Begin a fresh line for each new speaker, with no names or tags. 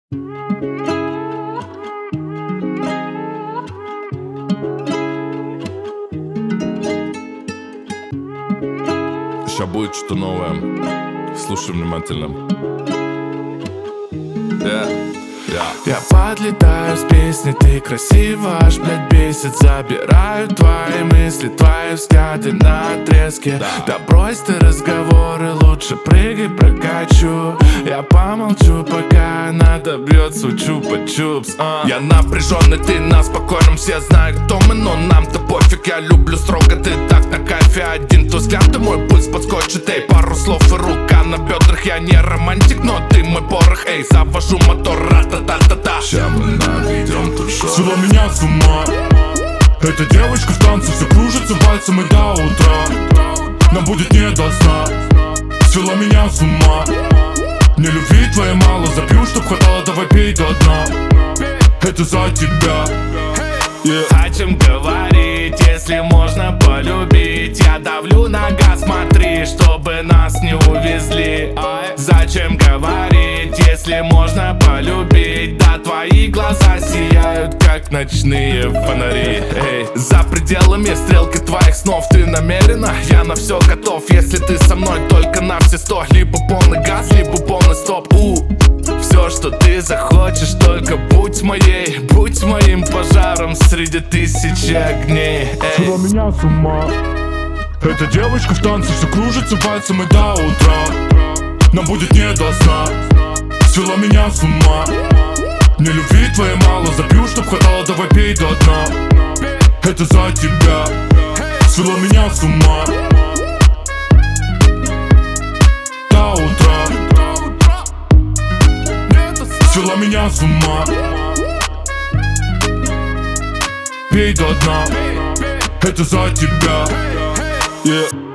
Сейчас будет что-то новое. Слушай внимательно.
Я подлетаю с песни, ты красива, аж, блядь, бесит. Забираю твои мысли, твои взгляды на отрезке. Да брось ты разговоры, лучше прыгай, прокачу. Я помолчу, пока она добьется чупа-чупс. Я напряженный, ты на спокойном, все знают, кто мы, но нам-то пофиг. Я люблю строго, ты так на кайфе. Один твой взгляд, и мой пульс подскочит. Эй, пару слов и рука на бедрах. Я не романтик, но ты мой порох. Эй, завожу мотор, ра-та-та-та-та.
Ща мы наведем тут шоу.
Свела меня с ума. Эта девочка в танце, все кружится пальцем и до утра. Нам будет не до сна. Свела меня с ума. Мне любви твоей мало, запью, чтоб хватало, давай пей до дна. Это за тебя.
О чем говорить, если можно полюбить? Я давлю на газ, смотри, чтобы нас не увезли. Зачем говорить, если можно полюбить? Да твои глаза сияют, как ночные фонари. Эй, за пределами стрелки твоих снов. Ты намерена? Я на все готов. Если ты со мной только на все 100. Либо полный газ, либо полный стоп. Все, что ты захочешь, только будь моей. Будь моим пожаром среди тысячи огней.
Свела меня с ума. Эта девочка в танце, все кружится пальцем и до утра. Нам будет не до сна. Свела меня с ума. Мне любви твоей мало, запью, чтоб хватало, давай пей до дна. Это за тебя. Свела меня с ума. До утра. Свела меня с ума. Пей до дна. Это за тебя.